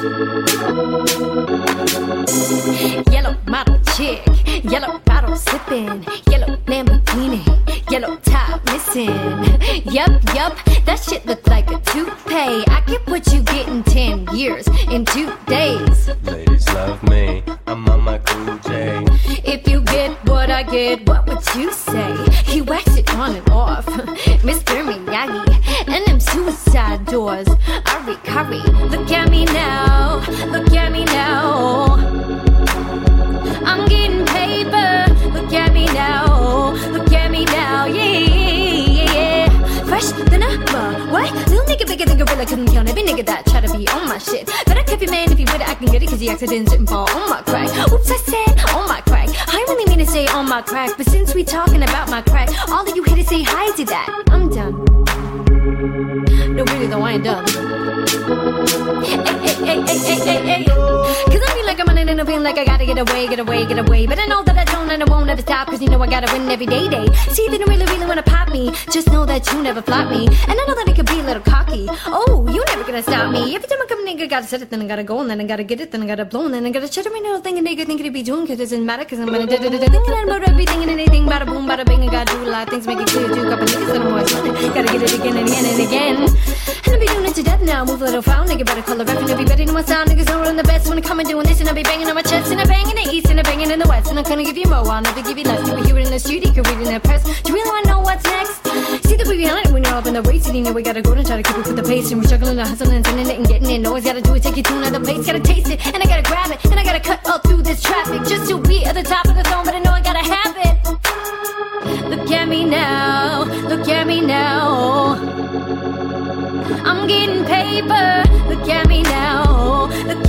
Yellow model chick, yellow bottle sipping, yellow Lamborghini, yellow top missing. Yup, that shit look like a toupee. I get what you get in 10 years, in 2 days. Ladies love me, I'm on my cool J. If you get what I get, what would you say? He waxed it on and off, Mr. Miyagi, and them suicide doors. Ari Kari, look at me now, look at me now. I'm getting paper, look at me now, yeah. Fresh than ever, what? Little nigga bigger than gorilla, couldn't count every nigga that try to be on my shit. But I kept your man if he with it, I can get it, cause he accident didn't fall on my crack. Oops, I said on my crack. I really mean to say on my crack, but since we talking about my crack, all of you here to say hi to that. I'm done. No, really though, I ain't done. Hey. Cause I feel like I'm running and I feel like I gotta get away. But I know that I don't and I won't ever stop, cause you know I gotta win every day. See, they don't really wanna pop me, just know that you never flop me. And I know that it could be a little cocky. Oh, you never gonna stop me. Every time I come, nigga, gotta set it, then I gotta go, and then I gotta get it, then I gotta blow, and then I gotta shut every little thing a nigga think it'd be doing, cause it doesn't matter, cause I'm gonna thinking about everything and anything, bada boom, bada bing, I gotta do a lot of things, make it clear to a couple niggas that I'm always running. Gotta get it again and again and again. And I be doing it to death now, move a little foul, nigga better call the ref, and I be better than my sound, niggas know I'm the best when I come and doing this, and I be banging on my chest, and I bang in the east, and I banging in the west, and I'm gonna give you more, I'll never give you less. You will hear it in the street, you can read it in the press. Do you really wanna know what's next? See the way behind it when you're up in the race, and you know we gotta go and try to keep it with the pace, and we're struggling to hustle and sending it and getting it. Always gotta do it, take it to another place, gotta taste it, and I gotta grab it, and I gotta cut all through this traffic just to be at the top of the throne, but I know I gotta have it. Look at me now, look at me now. I'm getting paper, look at me now,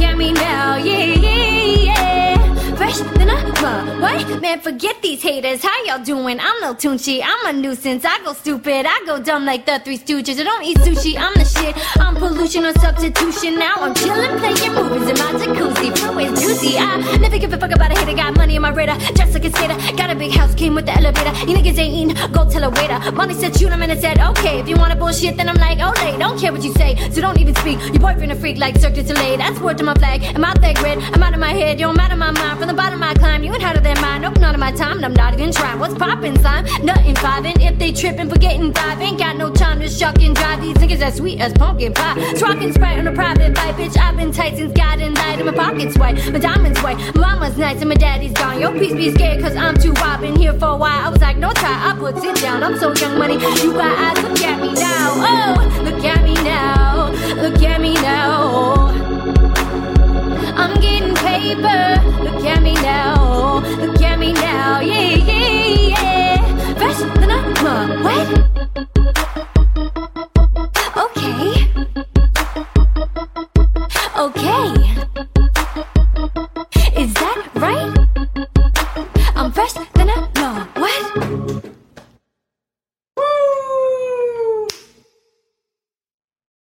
yeah. Fresh than a what? Man, forget these haters, how y'all doing? I'm no Tunchi, I'm a nuisance, I go stupid, I go dumb like the Three Stooges. I don't eat sushi, I'm the shit, I'm pollution or substitution. Now I'm chillin', playing movies in my jacuzzi, always juicy. I never give a fuck about a hater, got money on my radar, dressed like a skater, got a big house, came with the elevator. You niggas ain't eatin', go tell a waiter. Money said shoot him and I said okay, if you wanna bullshit then I'm like Olay. Don't care what you say, so don't even speak. Your boyfriend a freak like Cirque du Soleil, that's word to my flag. And my flag red, I'm out of my head, you don't matter my mind. From the bottom I climb, you ain't harder than mine. Nope, not of my time, and I'm not even trying. What's poppin', slime? Nothing vibing. If they trippin', forgetting dive. Ain't got no time to shuck and drive. These niggas as sweet as pumpkin pie. Rockin' Sprite on a private bike, bitch. I've been tight since God and light. And my pockets white, my diamonds white. My mama's nice and my daddy's gone. Yo, please be scared, cause I'm too wild. Been here for a while. I was like, no try, I put it down. I'm so young money. You got eyes, look at me now. Oh, look at me now. Look at me now. I'm getting paper, look at me now, yeah. Fresh than a what?